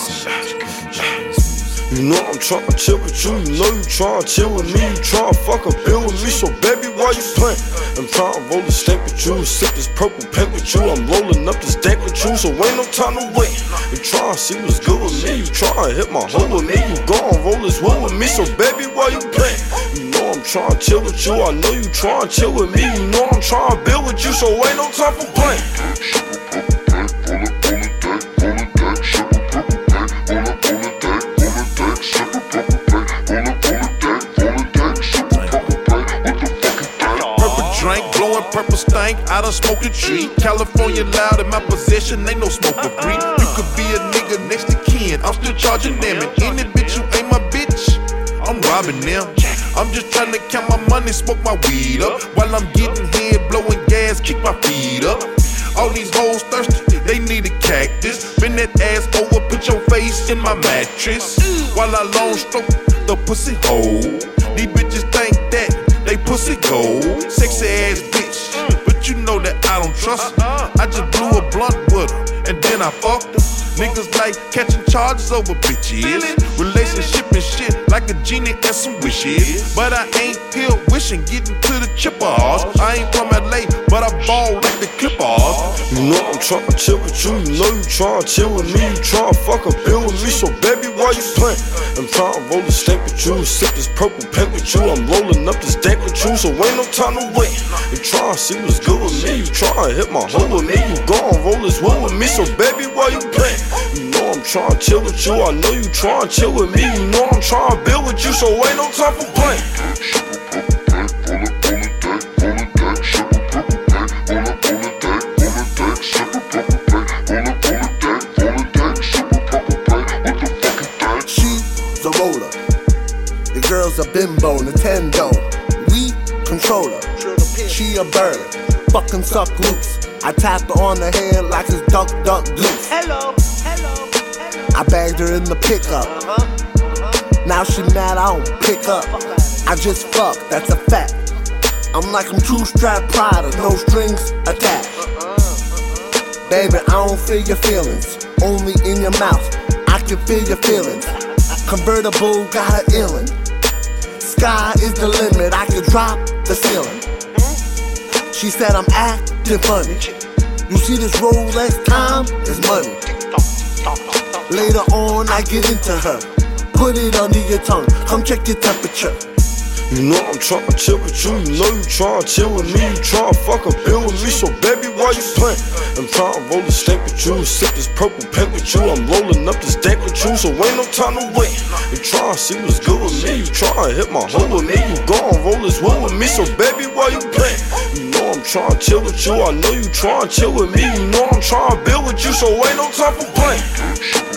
You know I'm tryna chill with you, you know you tryna chill with me, you tryna fuck a bill with me, so baby, why you playin'? I'm tryna roll a stank with you, sip this purple paint with you, I'm rolling up this dank with you, so ain't no time to wait. You tryna see what's good with me, you tryna hit my hole with me, you gon' roll this wood with me, so baby, why you playin'? You know I'm tryna chill with you, I know you tryna chill with me, you know I'm tryna build with you, so ain't no time for playin'. Drink, blowing purple stank, I done smoked a tree. California loud in my possession, ain't no smoke for free. You could be a nigga next to kin, I'm still charging them. And any bitch who ain't my bitch, I'm robbing them. I'm just trying to count my money, smoke my weed up, while I'm getting head, blowing gas, kick my feet up. All these hoes thirsty, they need a cactus. Bend that ass over, put your face in my mattress, while I long stroke the pussy hole. These bitches think that they pussy gold, sexy ass bitch, but you know that I don't trust her. I just blew a blunt with her, and then I fucked her. Niggas like catching charges over bitches, relationship and shit like a genie and some wishes. But I ain't still wishing, getting to the chippers. I ain't from LA, but I ball like the Clippers. You know I'm tryna chill with you, you know you tryna chill with me, you tryna fuck a bill with me, so baby, why you playin'? I'm tryna roll a stank with you, sip this purple paint with you, I'm rolling up this dank with you, so ain't no time to wait. You tryna see what's good with me, you tryna hit my hole with me, you gon' roll this wood with me, so baby, why you playin'? You know I'm tryna chill with you, I know you tryna chill with me, you know I'm tryna build with you, so ain't no time for playin'. She's a roller, the girl's a bimbo, Nintendo, we control her. She a bird, fucking suck loose. I tapped her on the head like it's duck, duck, goose. Hello. I bagged her in the pickup. Now she mad I don't pick up. I just fuck, that's a fact. I'm like I'm two-strap Prada, no strings attached. Baby, I don't feel your feelings, only in your mouth. I can feel your feelings. Convertible got an illin'. Sky is the limit, I can drop the ceiling. She said I'm acting funny. You see this Rolex time is money. Later on I get into her. Put it under your tongue, come check your temperature. You know I'm tryna chill with you, you know you tryna chill with me, you tryna fuck a bill with me, so baby, why you playin'? I'm tryna roll a stank with you, sip this purple paint with you, I'm rolling up this dank with you, so ain't no time to wait. You tryna see what's good with me, you tryna hit my hole with me, you gon' roll this wood with me, so baby, why you playin'? You know I'm tryna chill with you, I know you tryna chill with me, you know I'm tryna build with you, so ain't no time for playin'.